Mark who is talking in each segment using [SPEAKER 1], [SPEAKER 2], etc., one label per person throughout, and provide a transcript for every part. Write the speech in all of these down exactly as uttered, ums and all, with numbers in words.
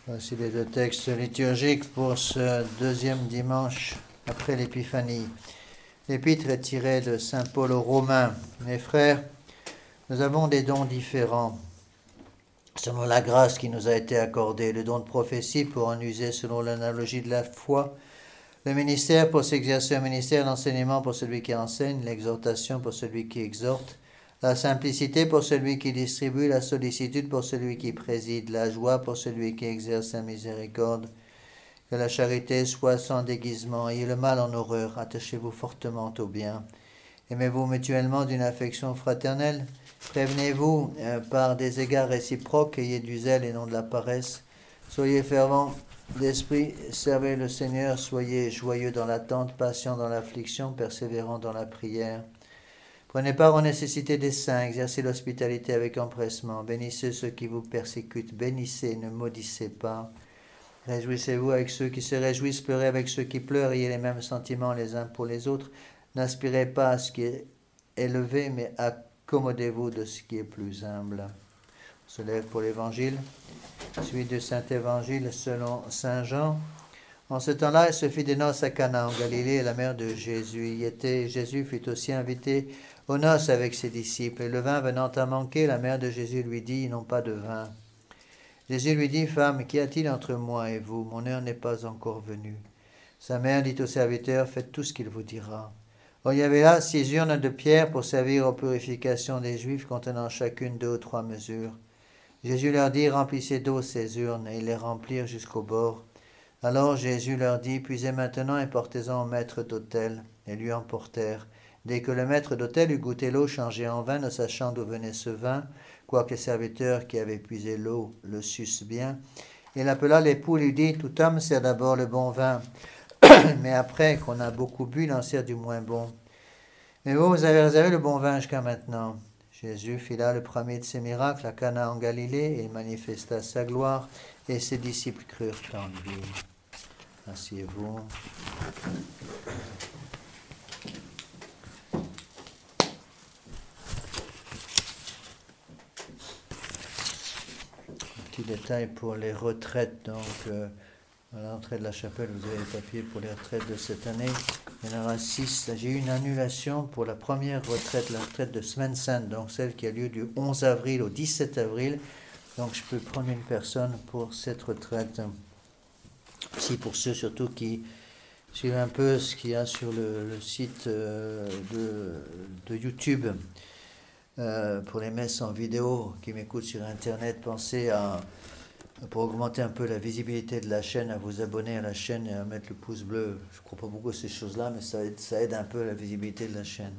[SPEAKER 1] Voici les deux textes liturgiques pour ce deuxième dimanche après l'Épiphanie. L'épître est tirée de saint Paul aux Romains. Mes frères, nous avons des dons différents selon la grâce qui nous a été accordée. Le don de prophétie pour en user selon l'analogie de la foi, le ministère pour s'exercer un ministère, l'enseignement pour celui qui enseigne, l'exhortation pour celui qui exhorte, la simplicité pour celui qui distribue, la sollicitude pour celui qui préside, la joie pour celui qui exerce la miséricorde. Que la charité soit sans déguisement, ayez le mal en horreur, attachez-vous fortement au bien. Aimez-vous mutuellement d'une affection fraternelle, prévenez-vous euh, par des égards réciproques, ayez du zèle et non de la paresse. Soyez fervents d'esprit, servez le Seigneur, soyez joyeux dans l'attente, patients dans l'affliction, persévérants dans la prière. Prenez part aux nécessités des saints, exercez l'hospitalité avec empressement, bénissez ceux qui vous persécutent, bénissez, ne maudissez pas. Réjouissez-vous avec ceux qui se réjouissent, pleurez avec ceux qui pleurent, ayez les mêmes sentiments les uns pour les autres. N'aspirez pas à ce qui est élevé, mais accommodez-vous de ce qui est plus humble. On se lève pour l'Évangile. Suite du Saint-Évangile selon saint Jean. En ce temps-là, il se fit des noces à Cana en Galilée, la mère de Jésus y était. Jésus fut aussi invité aux noces avec ses disciples. Et le vin venant à manquer, la mère de Jésus lui dit, ils n'ont pas de vin. Jésus lui dit, femme, qu'y a-t-il entre moi et vous? Mon heure n'est pas encore venue. Sa mère dit au serviteur, faites tout ce qu'il vous dira. Or, il y avait là six urnes de pierre pour servir aux purifications des Juifs, contenant chacune deux ou trois mesures. Jésus leur dit, remplissez d'eau ces urnes, et ils les remplirent jusqu'au bord. Alors Jésus leur dit, puisez maintenant et portez-en au maître d'autel. Et lui emportèrent. Dès que le maître d'autel eut goûté l'eau changée en vin, ne sachant d'où venait ce vin, quoique les serviteurs qui avaient puisé l'eau le sussent bien, il appela l'époux et lui dit, tout homme sert d'abord le bon vin, mais après qu'on a beaucoup bu, il en sert du moins bon. Mais vous, vous avez réservé le bon vin jusqu'à maintenant. Jésus fit là le premier de ses miracles à Cana en Galilée, et il manifesta sa gloire, et ses disciples crurent en lui. Asseyez-vous. Petit détail pour les retraites. Donc, euh, à l'entrée de la chapelle, vous avez les papiers pour les retraites de cette année. Il y en aura six. J'ai eu une annulation pour la première retraite, la retraite de Semaine Sainte, donc celle qui a lieu du onze avril au dix-sept avril. Donc, je peux prendre une personne pour cette retraite. Si pour ceux surtout qui suivent un peu ce qu'il y a sur le, le site euh, de, de YouTube, euh, pour les messes en vidéo, qui m'écoutent sur Internet, pensez à, pour augmenter un peu la visibilité de la chaîne, à vous abonner à la chaîne et à mettre le pouce bleu. Je ne crois pas beaucoup à ces choses-là, mais ça aide, ça aide un peu la visibilité de la chaîne.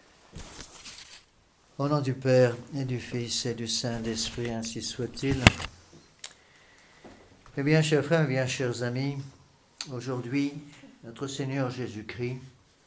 [SPEAKER 1] Au nom du Père, et du Fils, et du Saint-Esprit, ainsi soit-il. Eh bien, chers frères, eh bien, chers amis, aujourd'hui, notre Seigneur Jésus-Christ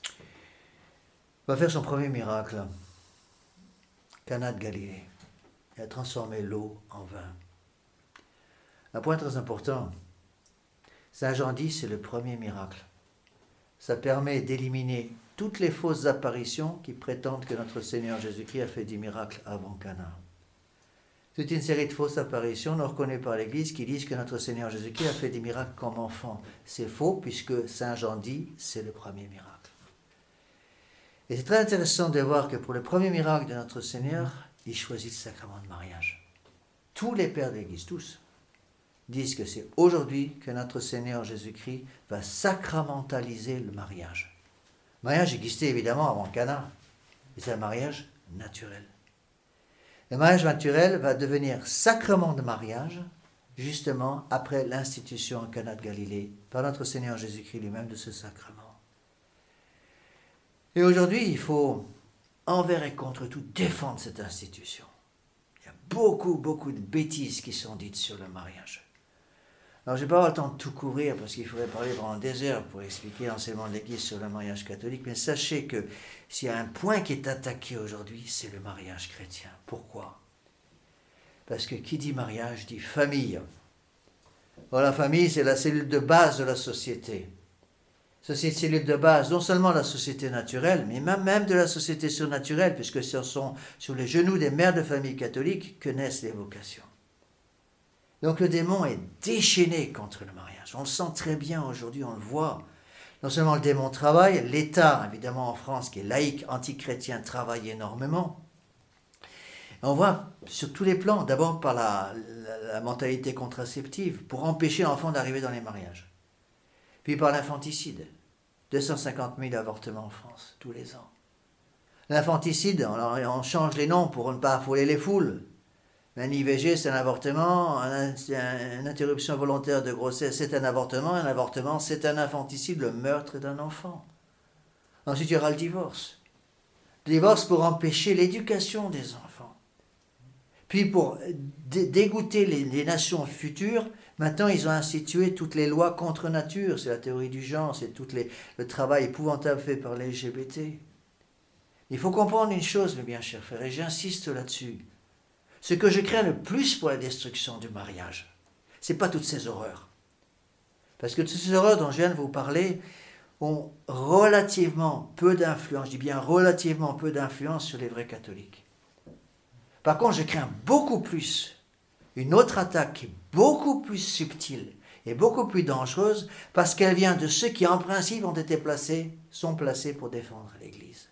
[SPEAKER 1] va faire son premier miracle, Cana de Galilée. Il a transformé l'eau en vin. Un point très important, saint Jean dit, c'est le premier miracle. Ça permet d'éliminer toutes les fausses apparitions qui prétendent que notre Seigneur Jésus-Christ a fait des miracles avant Cana. Toute une série de fausses apparitions non reconnues par l'Église qui disent que notre Seigneur Jésus-Christ a fait des miracles comme enfant. C'est faux puisque saint Jean dit c'est le premier miracle. Et c'est très intéressant de voir que pour le premier miracle de notre Seigneur, il choisit le sacrement de mariage. Tous les pères de l'Église, tous, disent que c'est aujourd'hui que notre Seigneur Jésus-Christ va sacramentaliser le mariage. Le mariage existait évidemment avant Cana, mais c'est un mariage naturel. Le mariage naturel va devenir sacrement de mariage, justement après l'institution en Cana de Galilée, par notre Seigneur Jésus-Christ lui-même de ce sacrement. Et aujourd'hui, il faut, envers et contre tout, défendre cette institution. Il y a beaucoup, beaucoup de bêtises qui sont dites sur le mariage. Alors, je n'ai pas avoir le temps de tout couvrir, parce qu'il faudrait parler pendant des heures pour expliquer l'enseignement de l'Église sur le mariage catholique, mais sachez que s'il y a un point qui est attaqué aujourd'hui, c'est le mariage chrétien. Pourquoi? Parce que qui dit mariage dit famille. Or, la famille, c'est la cellule de base de la société. C'est une cellule de base, non seulement de la société naturelle, mais même, même de la société surnaturelle, puisque ce sont sur les genoux des mères de famille catholiques que naissent les vocations. Donc le démon est déchaîné contre le mariage. On le sent très bien aujourd'hui, on le voit. Non seulement le démon travaille, l'État, évidemment en France, qui est laïque, antichrétien, travaille énormément. Et on voit sur tous les plans, d'abord par la, la, la mentalité contraceptive, pour empêcher l'enfant d'arriver dans les mariages. Puis par l'infanticide. deux cent cinquante mille avortements en France, tous les ans. L'infanticide, on, on change les noms pour ne pas affoler les foules. Un I V G, c'est un avortement, un, un, une interruption volontaire de grossesse, c'est un avortement, un avortement, c'est un infanticide, le meurtre d'un enfant. Ensuite, il y aura le divorce. Le divorce pour empêcher l'éducation des enfants. Puis pour dé dégoûter les, les nations futures, maintenant ils ont institué toutes les lois contre nature, c'est la théorie du genre, c'est tout les, le travail épouvantable fait par les L G B T. Il faut comprendre une chose, mes bien chers frères, et j'insiste là-dessus. Ce que je crains le plus pour la destruction du mariage, ce n'est pas toutes ces horreurs. Parce que toutes ces horreurs dont je viens de vous parler ont relativement peu d'influence, je dis bien relativement peu d'influence sur les vrais catholiques. Par contre, je crains beaucoup plus une autre attaque qui est beaucoup plus subtile et beaucoup plus dangereuse parce qu'elle vient de ceux qui, en principe, ont été placés, sont placés pour défendre l'Église.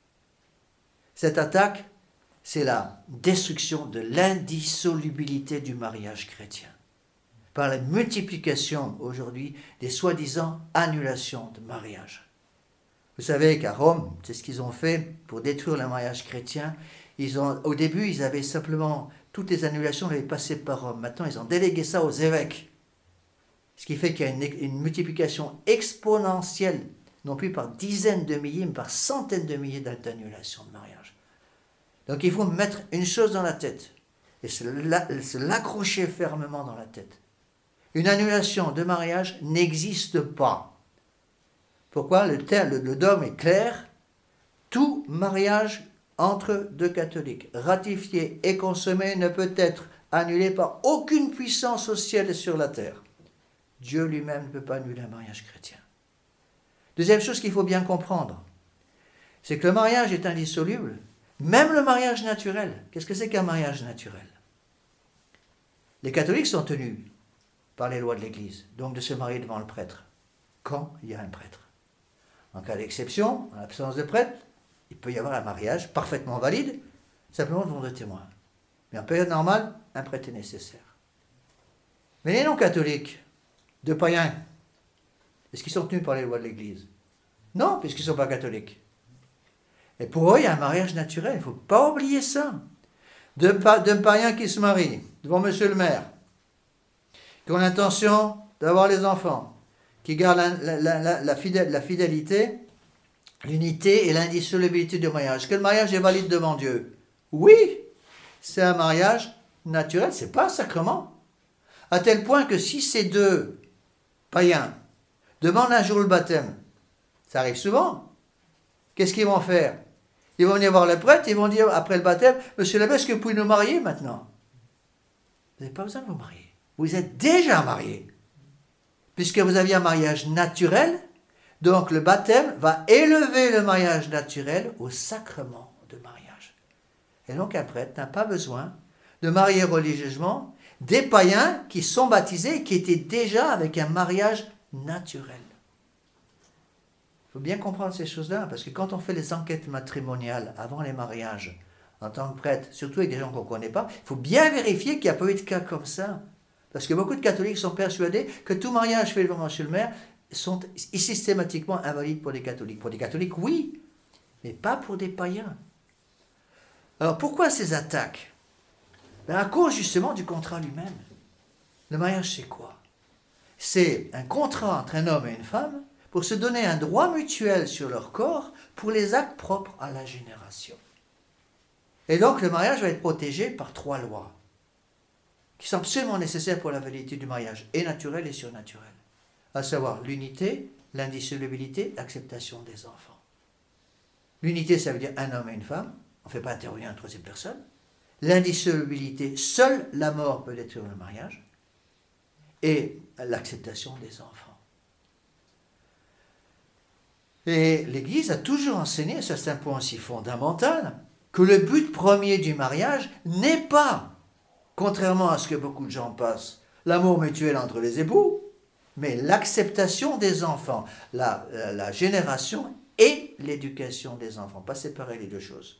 [SPEAKER 1] Cette attaque, c'est la destruction de l'indissolubilité du mariage chrétien par la multiplication aujourd'hui des soi-disant annulations de mariage. Vous savez qu'à Rome, c'est ce qu'ils ont fait pour détruire le mariage chrétien. Ils ont, au début, ils avaient simplement, toutes les annulations avaient passé par Rome. Maintenant, ils ont délégué ça aux évêques. Ce qui fait qu'il y a une, une multiplication exponentielle, non plus par dizaines de milliers, mais par centaines de milliers d'annulations de mariage. Donc il faut mettre une chose dans la tête, et se l'accrocher fermement dans la tête. Une annulation de mariage n'existe pas. Pourquoi? Le, le, le dogme est clair. Tout mariage entre deux catholiques, ratifié et consommé, ne peut être annulé par aucune puissance au ciel et sur la terre. Dieu lui-même ne peut pas annuler un mariage chrétien. Deuxième chose qu'il faut bien comprendre, c'est que le mariage est indissoluble. Même le mariage naturel. Qu'est-ce que c'est qu'un mariage naturel? Les catholiques sont tenus par les lois de l'Église, donc de se marier devant le prêtre, quand il y a un prêtre. En cas d'exception, en l'absence de prêtre, il peut y avoir un mariage parfaitement valide, simplement devant deux témoins. Mais en période normale, un prêtre est nécessaire. Mais les non-catholiques, de païens, est-ce qu'ils sont tenus par les lois de l'Église? Non, puisqu'ils ne sont pas catholiques. Et pour eux, il y a un mariage naturel, il ne faut pas oublier ça. Deux, pa deux païens qui se marient devant monsieur le maire, qui ont l'intention d'avoir les enfants, qui gardent la, la, la, la, fidèle, la fidélité, l'unité et l'indissolubilité du mariage. Que le mariage est valide devant Dieu? Oui, c'est un mariage naturel, ce n'est pas un sacrement. À tel point que si ces deux païens demandent un jour le baptême, ça arrive souvent, qu'est-ce qu'ils vont faire? Ils vont venir voir le prêtre, ils vont dire après le baptême, monsieur l'abbé, est-ce que vous pouvez nous marier maintenant? Vous n'avez pas besoin de vous marier. Vous êtes déjà mariés. Puisque vous aviez un mariage naturel, donc le baptême va élever le mariage naturel au sacrement de mariage. Et donc un prêtre n'a pas besoin de marier religieusement des païens qui sont baptisés, qui étaient déjà avec un mariage naturel. Il faut bien comprendre ces choses-là, parce que quand on fait les enquêtes matrimoniales avant les mariages, en tant que prêtre, surtout avec des gens qu'on ne connaît pas, il faut bien vérifier qu'il n'y a pas eu de cas comme ça. Parce que beaucoup de catholiques sont persuadés que tout mariage fait devant monsieur le maire sont systématiquement invalides pour des catholiques. Pour des catholiques, oui, mais pas pour des païens. Alors pourquoi ces attaques? Ben à cause justement du contrat lui-même. Le mariage, c'est quoi? C'est un contrat entre un homme et une femme pour se donner un droit mutuel sur leur corps pour les actes propres à la génération. Et donc le mariage va être protégé par trois lois qui sont absolument nécessaires pour la validité du mariage, et naturel et surnaturel, à savoir l'unité, l'indissolubilité, l'acceptation des enfants. L'unité, ça veut dire un homme et une femme, on ne fait pas intervenir une troisième personne. L'indissolubilité, seule la mort peut détruire le mariage, et l'acceptation des enfants. Et l'Église a toujours enseigné, ça c'est un point aussi fondamental, que le but premier du mariage n'est pas, contrairement à ce que beaucoup de gens pensent, l'amour mutuel entre les époux, mais l'acceptation des enfants, la, la, la génération et l'éducation des enfants. Pas séparer les deux choses.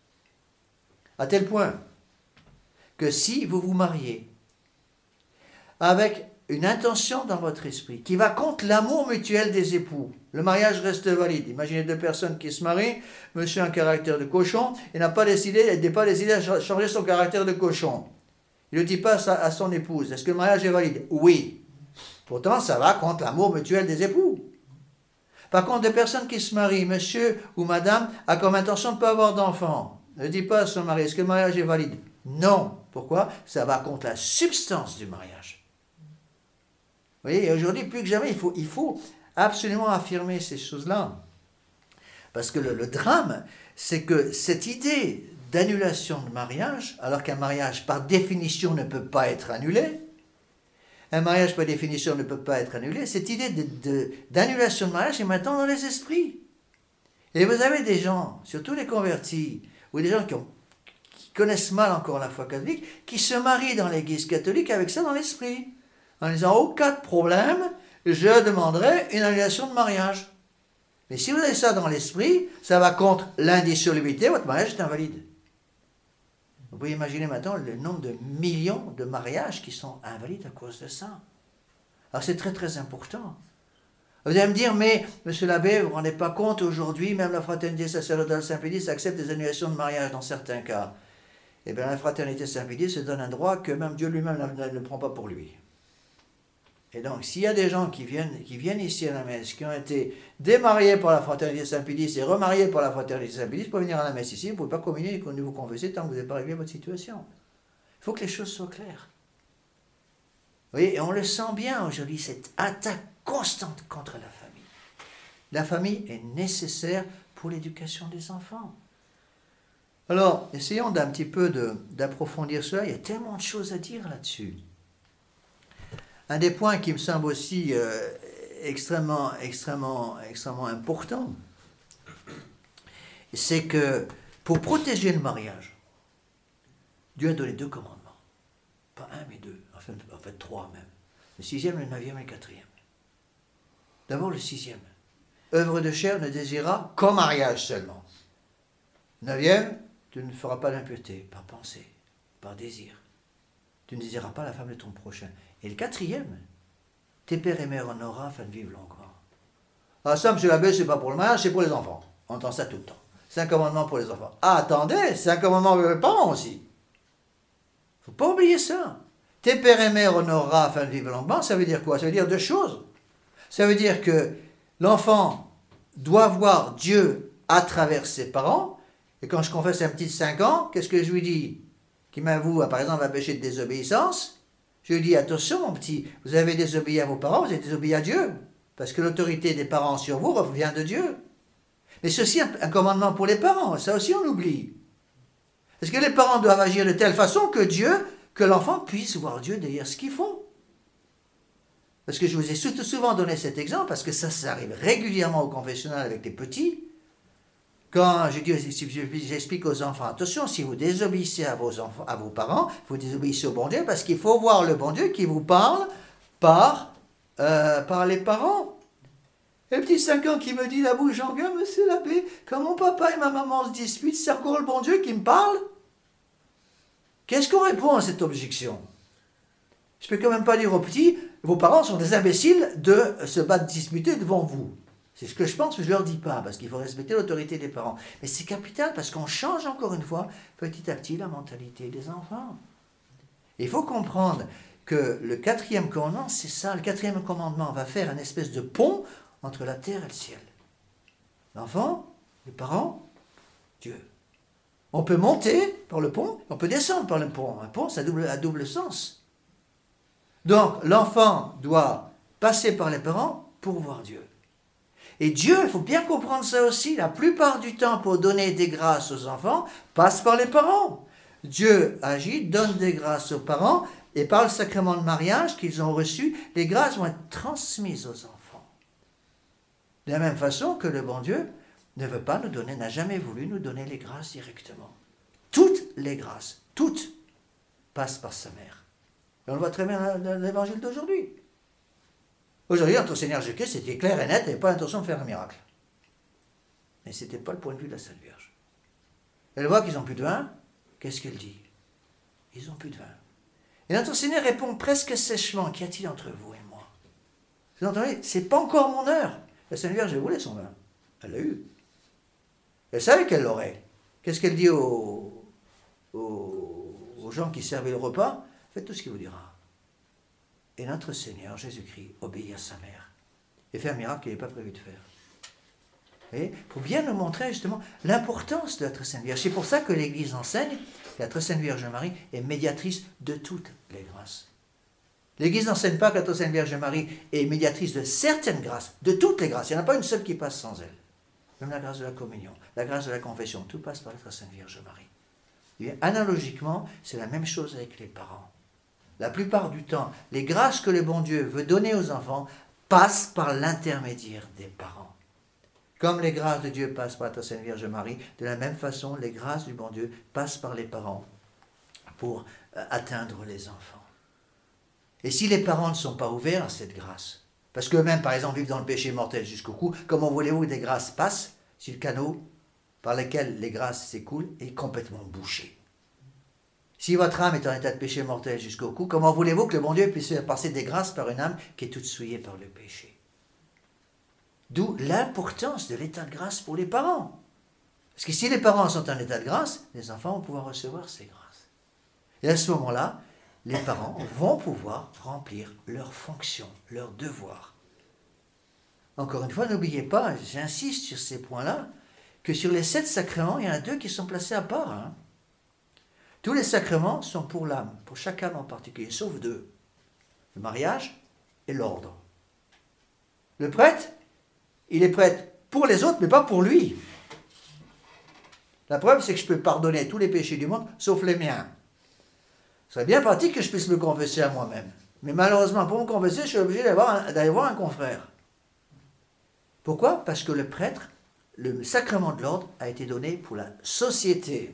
[SPEAKER 1] À tel point que si vous vous mariez avec une intention dans votre esprit qui va contre l'amour mutuel des époux, le mariage reste valide. Imaginez deux personnes qui se marient, monsieur a un caractère de cochon, et n'a pas décidé, n'a pas décidé de changer son caractère de cochon. Il ne dit pas à, à son épouse, est-ce que le mariage est valide? Oui. Pourtant, ça va contre l'amour mutuel des époux. Par contre, deux personnes qui se marient, monsieur ou madame a comme intention de ne pas avoir d'enfant. Ne dit pas à son mari, est-ce que le mariage est valide? Non. Pourquoi? Ça va contre la substance du mariage. Vous voyez, aujourd'hui, plus que jamais, il faut, il faut absolument affirmer ces choses-là. Parce que le, le drame, c'est que cette idée d'annulation de mariage, alors qu'un mariage, par définition, ne peut pas être annulé, un mariage, par définition, ne peut pas être annulé, cette idée de, de, d'annulation de mariage est maintenant dans les esprits. Et vous avez des gens, surtout les convertis, ou des gens qui, ont, qui connaissent mal encore la foi catholique, qui se marient dans l'église catholique avec ça dans l'esprit. En disant, au cas de problème, je demanderai une annulation de mariage. Mais si vous avez ça dans l'esprit, ça va contre l'indissolubilité, votre mariage est invalide. Vous pouvez imaginer maintenant le nombre de millions de mariages qui sont invalides à cause de ça. Alors c'est très très important. Vous allez me dire, mais monsieur l'abbé, vous ne vous rendez pas compte, aujourd'hui, même la fraternité sacerdotale Saint-Pédis accepte des annulations de mariage dans certains cas. Eh bien la fraternité Saint-Pédis se donne un droit que même Dieu lui-même ne, ne prend pas pour lui. Et donc, s'il y a des gens qui viennent, qui viennent ici à la messe, qui ont été démariés par la fraternité Saint-Pédis et remariés par la fraternité Saint-Pédis, pour venir à la messe ici, vous ne pouvez pas communier et vous confesser tant que vous n'êtes pas réglé votre situation. Il faut que les choses soient claires. Vous voyez, et on le sent bien aujourd'hui, cette attaque constante contre la famille. La famille est nécessaire pour l'éducation des enfants. Alors, essayons d'un petit peu de, d'approfondir cela. Il y a tellement de choses à dire là-dessus. Un des points qui me semble aussi euh, extrêmement, extrêmement, extrêmement important, c'est que pour protéger le mariage, Dieu a donné deux commandements. Pas un, mais deux. En fait, en fait trois même. Le sixième, le neuvième et le quatrième. D'abord le sixième. Œuvre de chair ne désirera qu'en mariage seulement. Neuvième, tu ne feras pas d'impureté par pensée, par désir. Tu ne désireras pas la femme de ton prochain. Et le quatrième, tes pères et mères honorera afin de vivre longuement. Ah ça, monsieur l'abbé, c'est pas pour le mariage, c'est pour les enfants. On entend ça tout le temps. C'est un commandement pour les enfants. Ah, attendez, c'est un commandement pour les parents aussi. Faut pas oublier ça. Tes pères et mères honorera afin de vivre longuement, ça veut dire quoi? Ça veut dire deux choses. Ça veut dire que l'enfant doit voir Dieu à travers ses parents. Et quand je confesse un petit de cinq ans, qu'est-ce que je lui dis? Qui m'avoue, par exemple, un péché de désobéissance, je lui dis, attention mon petit, vous avez désobéi à vos parents, vous avez désobéi à Dieu, parce que l'autorité des parents sur vous revient de Dieu. Mais c'est aussi un, un commandement pour les parents, ça aussi on oublie. Parce que les parents doivent agir de telle façon que Dieu, que l'enfant puisse voir Dieu derrière ce qu'ils font. Parce que je vous ai surtout souvent donné cet exemple, parce que ça, ça arrive régulièrement au confessionnal avec les petits. Quand je dis, j'explique aux enfants, attention, si vous désobéissez à vos enfants, à vos parents, vous désobéissez au bon Dieu, parce qu'il faut voir le bon Dieu qui vous parle par, euh, par les parents. Et le petit cinq ans qui me dit la bouche en gueule, monsieur l'abbé, quand mon papa et ma maman se disputent, c'est encore le bon Dieu qui me parle? Qu'est-ce qu'on répond à cette objection? Je peux quand même pas dire aux petits, vos parents sont des imbéciles de se battre, disputer devant vous. C'est ce que je pense, mais je ne leur dis pas, parce qu'il faut respecter l'autorité des parents. Mais c'est capital, parce qu'on change encore une fois, petit à petit, la mentalité des enfants. Et il faut comprendre que le quatrième commandement, c'est ça. Le quatrième commandement va faire une espèce de pont entre la terre et le ciel. L'enfant, les parents, Dieu. On peut monter par le pont, on peut descendre par le pont. Un pont, ça a double, a double sens. Donc, l'enfant doit passer par les parents pour voir Dieu. Et Dieu, il faut bien comprendre ça aussi, la plupart du temps, pour donner des grâces aux enfants, passe par les parents. Dieu agit, donne des grâces aux parents, et par le sacrement de mariage qu'ils ont reçu, les grâces vont être transmises aux enfants. De la même façon que le bon Dieu ne veut pas nous donner, n'a jamais voulu nous donner les grâces directement. Toutes les grâces, toutes, passent par sa mère. Et on le voit très bien dans l'évangile d'aujourd'hui. Aujourd'hui, notre Seigneur Jésus-Christ, c'était clair et net, il n'avait pas l'intention de faire un miracle. Mais ce n'était pas le point de vue de la Sainte Vierge. Elle voit qu'ils n'ont plus de vin, qu'est-ce qu'elle dit? Ils n'ont plus de vin. Et notre Seigneur répond presque sèchement, qu'y a-t-il entre vous et moi? Vous entendez? C'est pas encore mon heure. La Sainte Vierge, elle voulait son vin. Elle l'a eu. Elle savait qu'elle l'aurait. Qu'est-ce qu'elle dit aux, aux, aux gens qui servaient le repas? Faites tout ce qu'il vous dira. Et notre Seigneur, Jésus-Christ, obéit à sa mère. Et fait un miracle qu'il n'avait pas prévu de faire. Vous voyez? Pour bien nous montrer justement l'importance de notre Sainte Vierge. C'est pour ça que l'Église enseigne que notre Sainte Vierge Marie est médiatrice de toutes les grâces. L'Église n'enseigne pas que notre Sainte Vierge Marie est médiatrice de certaines grâces, de toutes les grâces. Il n'y en a pas une seule qui passe sans elle. Même la grâce de la communion, la grâce de la confession, tout passe par notre Sainte Vierge Marie. Et bien, analogiquement, c'est la même chose avec les parents. La plupart du temps, les grâces que le bon Dieu veut donner aux enfants passent par l'intermédiaire des parents. Comme les grâces de Dieu passent par notre Sainte Vierge Marie, de la même façon, les grâces du bon Dieu passent par les parents pour euh, atteindre les enfants. Et si les parents ne sont pas ouverts à cette grâce, parce qu'eux-mêmes, par exemple, vivent dans le péché mortel jusqu'au cou, comment voulez-vous que des grâces passent si le canot par lequel les grâces s'écoulent est complètement bouché? Si votre âme est en état de péché mortel jusqu'au cou, comment voulez-vous que le bon Dieu puisse faire passer des grâces par une âme qui est toute souillée par le péché? D'où l'importance de l'état de grâce pour les parents. Parce que si les parents sont en état de grâce, les enfants vont pouvoir recevoir ces grâces. Et à ce moment-là, les parents vont pouvoir remplir leurs fonctions, leurs devoirs. Encore une fois, n'oubliez pas, j'insiste sur ces points-là, que sur les sept sacrements, il y en a deux qui sont placés à part. Hein. Tous les sacrements sont pour l'âme, pour chaque âme en particulier, sauf deux. Le mariage et l'ordre. Le prêtre, il est prêtre pour les autres, mais pas pour lui. La preuve, c'est que je peux pardonner tous les péchés du monde, sauf les miens. Ce serait bien pratique que je puisse me confesser à moi-même. Mais malheureusement, pour me confesser, je suis obligé d'aller voir un confrère. Pourquoi? Parce que le prêtre, le sacrement de l'ordre, a été donné pour la société.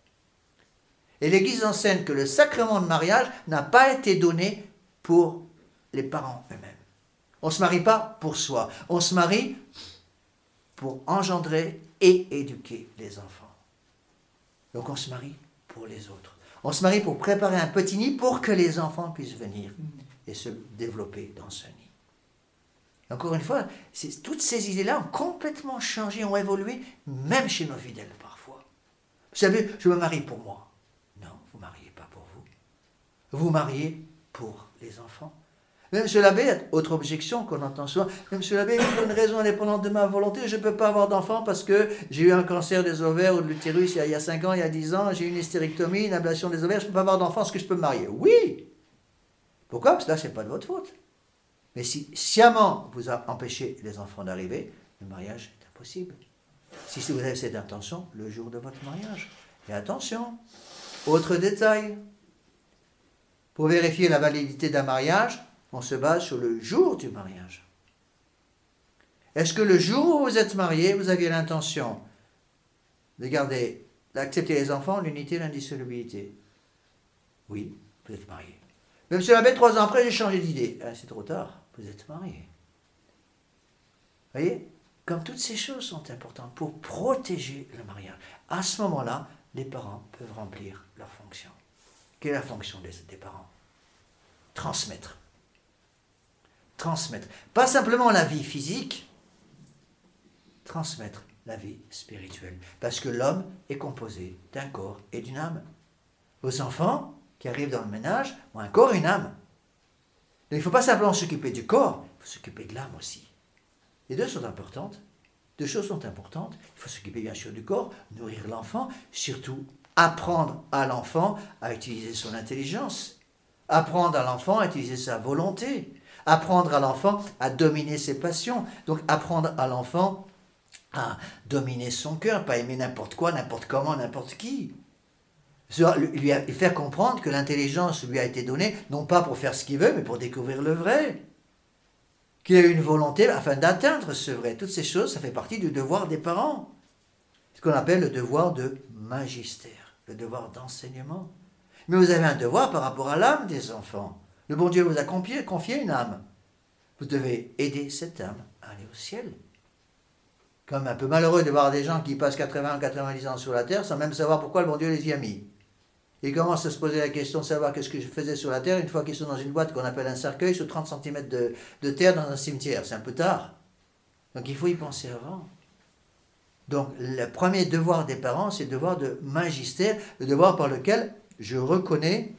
[SPEAKER 1] Et l'Église enseigne que le sacrement de mariage n'a pas été donné pour les parents eux-mêmes. On ne se marie pas pour soi. On se marie pour engendrer et éduquer les enfants. Donc on se marie pour les autres. On se marie pour préparer un petit nid pour que les enfants puissent venir et se développer dans ce nid. Encore une fois, toutes ces idées-là ont complètement changé, ont évolué, même chez nos fidèles parfois. Vous savez, je me marie pour moi. Non, vous ne mariez pas pour vous. Vous mariez pour les enfants. Mais monsieur l'abbé, autre objection qu'on entend souvent, mais monsieur l'abbé, pour une raison indépendante de ma volonté, je ne peux pas avoir d'enfant parce que j'ai eu un cancer des ovaires ou de l'utérus il y a cinq ans, il y a dix ans, j'ai eu une hystérectomie, une ablation des ovaires, je ne peux pas avoir d'enfant, est-ce que je peux me marier? Oui! Pourquoi? Parce que là, ce n'est pas de votre faute. Mais si sciemment vous a empêché les enfants d'arriver, le mariage est impossible. Si vous avez cette intention, le jour de votre mariage. Et attention, autre détail, pour vérifier la validité d'un mariage, on se base sur le jour du mariage. Est-ce que le jour où vous êtes marié, vous aviez l'intention de garder, d'accepter les enfants, l'unité, l'indissolubilité? Oui, vous êtes marié. Mais monsieur l'abbé, trois ans après, j'ai changé d'idée. Ah, c'est trop tard, vous êtes marié. Vous voyez, comme toutes ces choses sont importantes pour protéger le mariage. À ce moment-là, les parents peuvent remplir leur fonction. Quelle est la fonction des, des parents? Transmettre. Transmettre. Pas simplement la vie physique, transmettre la vie spirituelle. Parce que l'homme est composé d'un corps et d'une âme. Vos enfants qui arrivent dans le ménage ont un corps et une âme. Donc il ne faut pas simplement s'occuper du corps, il faut s'occuper de l'âme aussi. Les deux sont importantes. Deux choses sont importantes. Il faut s'occuper bien sûr du corps, nourrir l'enfant, surtout apprendre à l'enfant à utiliser son intelligence, apprendre à l'enfant à utiliser sa volonté, apprendre à l'enfant à dominer ses passions, donc apprendre à l'enfant à dominer son cœur, pas aimer n'importe quoi, n'importe comment, n'importe qui. Lui faire comprendre que l'intelligence lui a été donnée, non pas pour faire ce qu'il veut, mais pour découvrir le vrai. Qu'il a une volonté afin d'atteindre ce vrai. Toutes ces choses, ça fait partie du devoir des parents. Ce qu'on appelle le devoir de magistère, le devoir d'enseignement. Mais vous avez un devoir par rapport à l'âme des enfants. Le bon Dieu vous a confié, confié une âme. Vous devez aider cette âme à aller au ciel. Comme un peu malheureux de voir des gens qui passent quatre-vingts ou quatre-vingt-dix ans sur la terre sans même savoir pourquoi le bon Dieu les y a mis. Ils commencent à se poser la question de savoir qu'est-ce que je faisais sur la terre une fois qu'ils sont dans une boîte qu'on appelle un cercueil sur trente centimètres de, de terre dans un cimetière. C'est un peu tard. Donc il faut y penser avant. Donc le premier devoir des parents, c'est le devoir de magistère, le devoir par lequel je reconnais,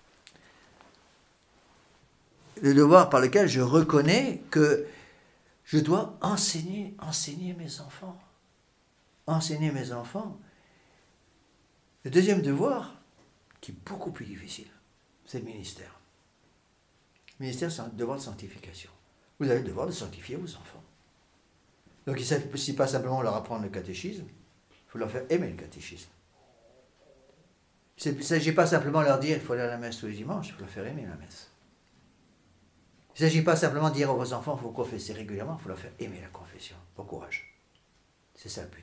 [SPEAKER 1] le devoir par lequel je reconnais que je dois enseigner, enseigner mes enfants. Enseigner mes enfants. Le deuxième devoir, qui est beaucoup plus difficile, c'est le ministère. Le ministère, c'est un devoir de sanctification. Vous avez le devoir de sanctifier vos enfants. Donc il ne s'agit pas simplement de leur apprendre le catéchisme, il faut leur faire aimer le catéchisme. Il ne s'agit pas simplement de leur dire qu'il faut aller à la messe tous les dimanches, il faut leur faire aimer la messe. Il ne s'agit pas simplement de dire à vos enfants qu'il faut confesser régulièrement, il faut leur faire aimer la confession. Bon courage. C'est ça le plus dur.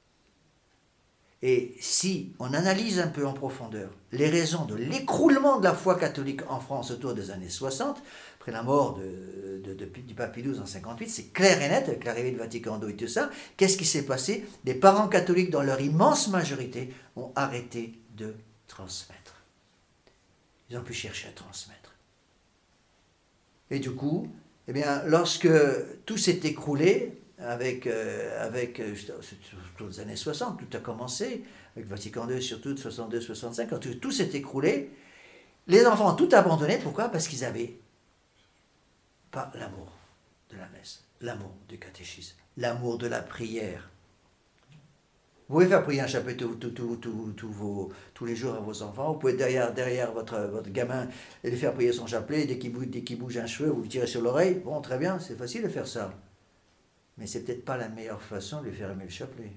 [SPEAKER 1] Et si on analyse un peu en profondeur les raisons de l'écroulement de la foi catholique en France autour des années soixante, après la mort de, de, de, du pape Pie douze en cinquante-huit, c'est clair et net avec l'arrivée de Vatican deux et tout ça. Qu'est-ce qui s'est passé? Les parents catholiques, dans leur immense majorité, ont arrêté de transmettre. Ils n'ont plus cherché à transmettre. Et du coup, eh bien, lorsque tout s'est écroulé, avec, euh, avec euh, surtout les années soixante, tout a commencé, avec Vatican deux surtout, de soixante-deux soixante-cinq, quand tout, tout s'est écroulé, les enfants ont tout abandonné. Pourquoi? Parce qu'ils n'avaient pas l'amour de la messe, l'amour du catéchisme, l'amour de la prière. Vous pouvez faire prier un chapelet tout, tout, tout, tout, tout vos, tous les jours à vos enfants. Vous pouvez derrière, derrière votre, votre gamin et lui faire prier son chapelet. Dès qu'il bouge, dès qu'il bouge un cheveu, vous lui tirez sur l'oreille. Bon, très bien, c'est facile de faire ça. Mais c'est peut-être pas la meilleure façon de lui faire aimer le chapelet.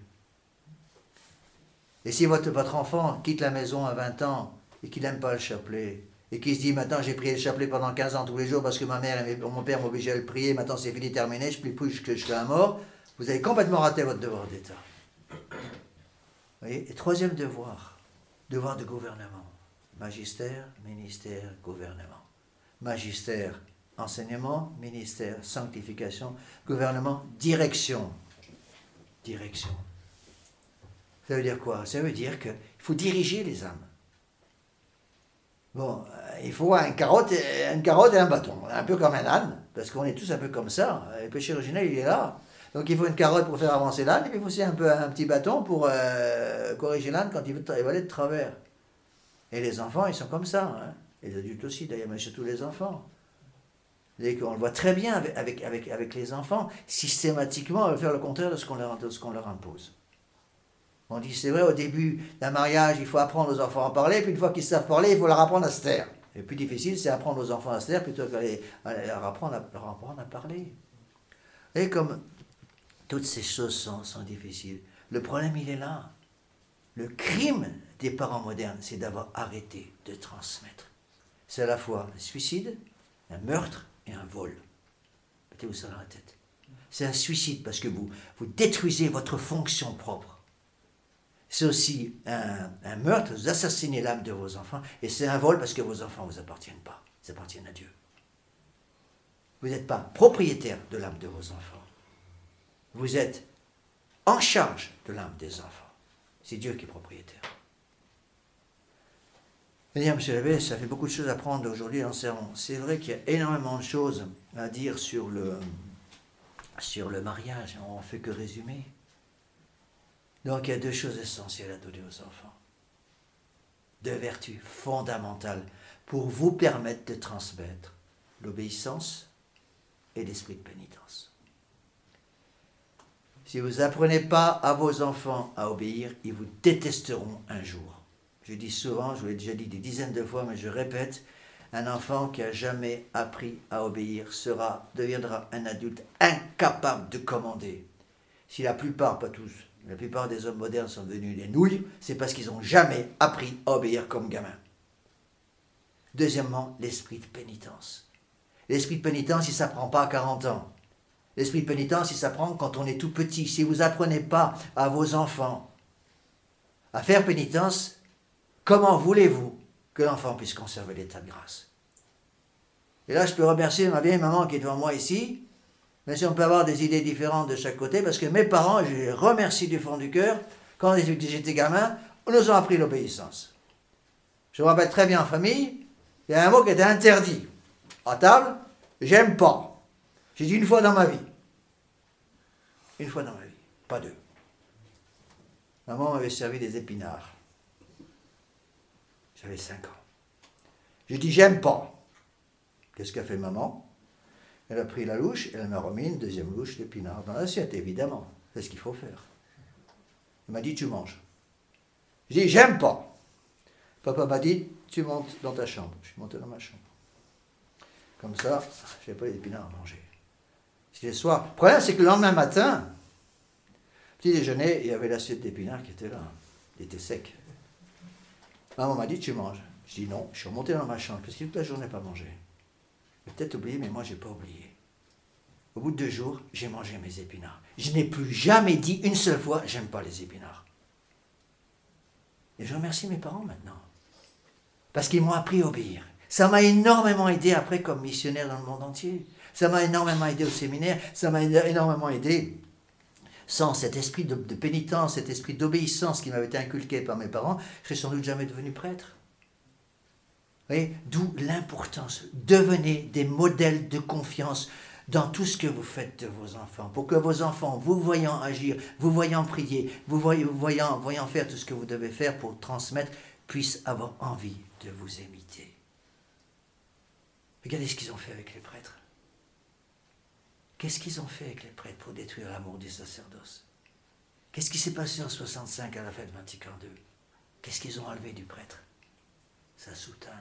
[SPEAKER 1] Et si votre, votre enfant quitte la maison à vingt ans et qu'il n'aime pas le chapelet, et qu'il se dit maintenant j'ai prié le chapelet pendant quinze ans tous les jours parce que ma mère et mon père m'obligeaient à le prier, maintenant c'est fini, terminé, je ne prie plus jusqu'à la mort, vous avez complètement raté votre devoir d'État. Vous voyez? Et troisième devoir, devoir de gouvernement. Magistère, ministère, gouvernement. Magistère, enseignement, ministère, sanctification, gouvernement, direction. Direction. Ça veut dire quoi? Ça veut dire qu'il faut diriger les âmes. Bon, il faut une carotte, et, une carotte et un bâton, un peu comme un âne, parce qu'on est tous un peu comme ça. Le péché originel, il est là. Donc il faut une carotte pour faire avancer l'âne, et puis il faut aussi un peu un petit bâton pour euh, corriger l'âne quand il veut, il va aller de travers. Et les enfants, ils sont comme ça. Hein. Les adultes aussi, d'ailleurs, mais surtout les enfants. On le voit très bien avec, avec, avec, avec les enfants. Systématiquement, on va faire le contraire de ce qu'on leur, de ce qu'on leur impose. On dit, c'est vrai, au début d'un mariage, il faut apprendre aux enfants à parler, puis une fois qu'ils savent parler, il faut leur apprendre à se taire. Le plus difficile, c'est apprendre aux enfants à se taire plutôt qu'à leur apprendre à, leur apprendre à parler. Et comme toutes ces choses sont, sont difficiles, le problème, il est là. Le crime des parents modernes, c'est d'avoir arrêté de transmettre. C'est à la fois un suicide, un meurtre et un vol. Mettez-vous ça dans la tête. C'est un suicide parce que vous, vous détruisez votre fonction propre. C'est aussi un, un meurtre, vous assassinez l'âme de vos enfants, et c'est un vol parce que vos enfants ne vous appartiennent pas, ils appartiennent à Dieu. Vous n'êtes pas propriétaire de l'âme de vos enfants. Vous êtes en charge de l'âme des enfants. C'est Dieu qui est propriétaire. Et dire, monsieur l'abbé, ça fait beaucoup de choses à prendre aujourd'hui en sermon. C'est vrai qu'il y a énormément de choses à dire sur le, sur le mariage, on ne fait que résumer. Donc il y a deux choses essentielles à donner aux enfants. Deux vertus fondamentales pour vous permettre de transmettre l'obéissance et l'esprit de pénitence. Si vous n'apprenez pas à vos enfants à obéir, ils vous détesteront un jour. Je dis souvent, je vous l'ai déjà dit des dizaines de fois, mais je répète, un enfant qui n'a jamais appris à obéir sera, deviendra un adulte incapable de commander. Si la plupart, pas tous, la plupart des hommes modernes sont devenus des nouilles, c'est parce qu'ils n'ont jamais appris à obéir comme gamins. Deuxièmement, l'esprit de pénitence. L'esprit de pénitence, il ne s'apprend pas à quarante ans. L'esprit de pénitence, il s'apprend quand on est tout petit. Si vous n'apprenez pas à vos enfants à faire pénitence, comment voulez-vous que l'enfant puisse conserver l'état de grâce? Et là, je peux remercier ma vieille maman qui est devant moi ici. Mais si on peut avoir des idées différentes de chaque côté, parce que mes parents, je les remercie du fond du cœur, quand j'étais gamin, on nous a appris l'obéissance. Je me rappelle très bien en famille, il y a un mot qui était interdit. À table, j'aime pas. J'ai dit une fois dans ma vie. Une fois dans ma vie, pas deux. Maman m'avait servi des épinards. J'avais cinq ans. J'ai dit j'aime pas. Qu'est-ce qu'a fait maman? Elle a pris la louche et elle m'a remis une deuxième louche d'épinards dans l'assiette, évidemment. C'est ce qu'il faut faire. Elle m'a dit tu manges. J'ai dit j'aime pas. Papa m'a dit tu montes dans ta chambre. Je suis monté dans ma chambre. Comme ça, je n'avais pas les épinards à manger. C'était le soir. Le problème, c'est que le lendemain matin, petit déjeuner, il y avait l'assiette d'épinards qui était là. Il était sec. Maman m'a dit tu manges. Je dis non, je suis remonté dans ma chambre parce que toute la journée pas mangé. J'ai peut-être oublié, mais moi j'ai pas oublié. Au bout de deux jours, j'ai mangé mes épinards. Je n'ai plus jamais dit une seule fois j'aime pas les épinards. Et je remercie mes parents maintenant. Parce qu'ils m'ont appris à obéir. Ça m'a énormément aidé après comme missionnaire dans le monde entier. Ça m'a énormément aidé au séminaire. Ça m'a énormément aidé. Sans cet esprit de, de pénitence, cet esprit d'obéissance qui m'avait été inculqué par mes parents, je serais sans doute jamais devenu prêtre. Vous voyez, d'où l'importance. Devenez des modèles de confiance dans tout ce que vous faites de vos enfants. Pour que vos enfants, vous voyant agir, vous voyant prier, vous voyant, vous voyant, voyant faire tout ce que vous devez faire pour transmettre, puissent avoir envie de vous imiter. Regardez ce qu'ils ont fait avec les prêtres. Qu'est-ce qu'ils ont fait avec les prêtres pour détruire l'amour du sacerdoce? Qu'est-ce qui s'est passé en soixante-cinq à la fête Vatican deux? Qu'est-ce qu'ils ont enlevé du prêtre? Sa soutane.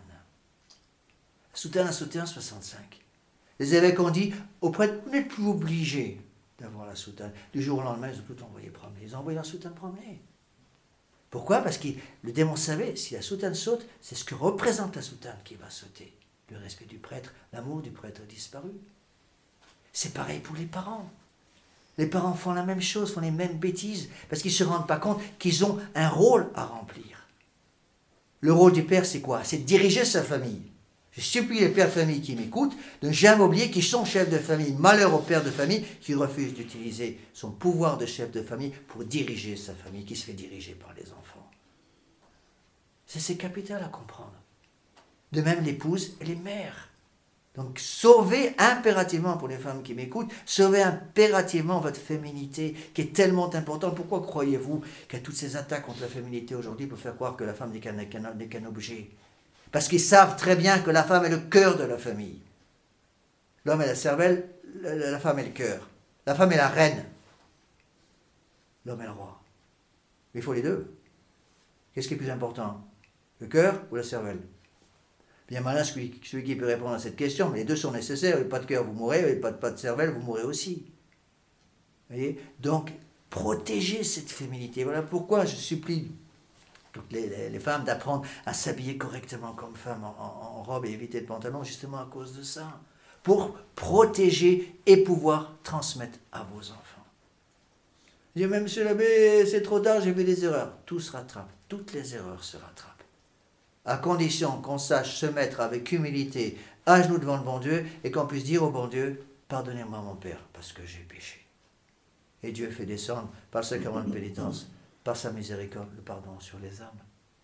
[SPEAKER 1] La soutane a sauté en soixante-cinq. Les évêques ont dit aux prêtres, vous n'êtes plus obligés d'avoir la soutane. Du jour au lendemain, ils ont tout envoyé promener. Ils ont envoyé la soutane promener. Pourquoi? Parce que le démon savait, si la soutane saute, c'est ce que représente la soutane qui va sauter. Le respect du prêtre, l'amour du prêtre a disparu. C'est pareil pour les parents. Les parents font la même chose, font les mêmes bêtises, parce qu'ils ne se rendent pas compte qu'ils ont un rôle à remplir. Le rôle du père, c'est quoi? C'est de diriger sa famille. Je supplie les pères de famille qui m'écoutent de ne jamais oublier qu'ils sont chefs de famille. Malheur au père de famille qui refuse d'utiliser son pouvoir de chef de famille pour diriger sa famille, qui se fait diriger par les enfants. C'est, c'est capital à comprendre. De même l'épouse et les mères. Donc sauvez impérativement, pour les femmes qui m'écoutent, sauvez impérativement votre féminité qui est tellement importante. Pourquoi croyez-vous qu'il y a toutes ces attaques contre la féminité aujourd'hui pour faire croire que la femme n'est qu'un, qu'un, n'est qu'un objet? Parce qu'ils savent très bien que la femme est le cœur de la famille. L'homme est la cervelle, la femme est le cœur. La femme est la reine. L'homme est le roi. Il faut les deux. Qu'est-ce qui est plus important? Le cœur ou la cervelle? Bien malin celui, celui qui peut répondre à cette question, mais les deux sont nécessaires. Vous n'avez pas de cœur, vous mourrez. Vous n'avez pas de, pas de cervelle, vous mourrez aussi. Vous voyez? Donc, protégez cette féminité. Voilà pourquoi je supplie toutes les, les, les femmes d'apprendre à s'habiller correctement comme femmes en, en, en robe et éviter le pantalon, justement à cause de ça. Pour protéger et pouvoir transmettre à vos enfants. Je dis, mais monsieur l'abbé, c'est trop tard, j'ai fait des erreurs. Tout se rattrape. Toutes les erreurs se rattrapent. À condition qu'on sache se mettre avec humilité à genoux devant le bon Dieu et qu'on puisse dire au bon Dieu, pardonnez-moi mon Père, parce que j'ai péché. Et Dieu fait descendre, par le sacrement de pénitence, par sa miséricorde, le pardon sur les âmes.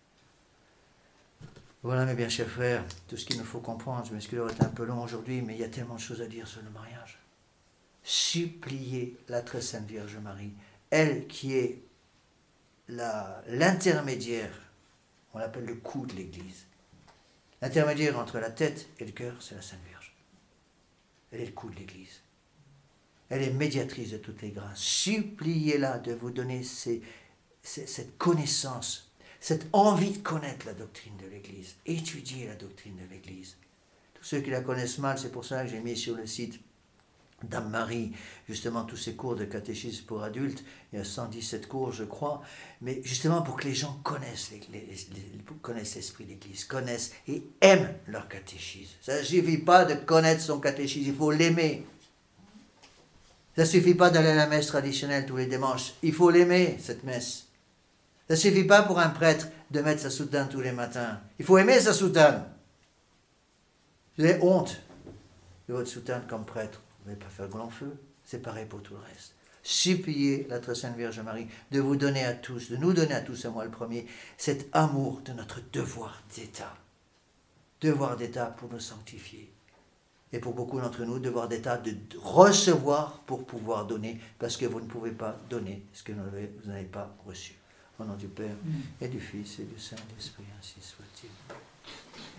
[SPEAKER 1] Voilà mes bien chers frères, tout ce qu'il nous faut comprendre. Je m'excuse d'avoir été un peu long aujourd'hui, mais il y a tellement de choses à dire sur le mariage. Suppliez la très sainte Vierge Marie, elle qui est la, l'intermédiaire. On l'appelle le cou de l'Église. L'intermédiaire entre la tête et le cœur, c'est la Sainte Vierge. Elle est le cou de l'Église. Elle est médiatrice de toutes les grâces. Suppliez-la de vous donner ces, ces, cette connaissance, cette envie de connaître la doctrine de l'Église. Étudiez la doctrine de l'Église. Tous ceux qui la connaissent mal, c'est pour ça que j'ai mis sur le site Dame Marie, justement tous ces cours de catéchisme pour adultes, il y a cent dix-sept cours je crois, mais justement pour que les gens connaissent, les, les, les, connaissent l'esprit de l'Église, connaissent et aiment leur catéchisme. Ça ne suffit pas de connaître son catéchisme, il faut l'aimer. Ça ne suffit pas d'aller à la messe traditionnelle tous les dimanches, il faut l'aimer cette messe. Ça ne suffit pas pour un prêtre de mettre sa soutane tous les matins, il faut aimer sa soutane. J'ai honte de votre soutane comme prêtre, vous n'allez pas faire grand feu. C'est pareil pour tout le reste. Suppliez la très sainte Vierge Marie de vous donner à tous, de nous donner à tous, à moi le premier, cet amour de notre devoir d'État. Devoir d'État pour nous sanctifier. Et pour beaucoup d'entre nous, devoir d'État de recevoir pour pouvoir donner, parce que vous ne pouvez pas donner ce que vous n'avez pas reçu. Au nom du Père, et du Fils, et du Saint-Esprit, ainsi soit-il.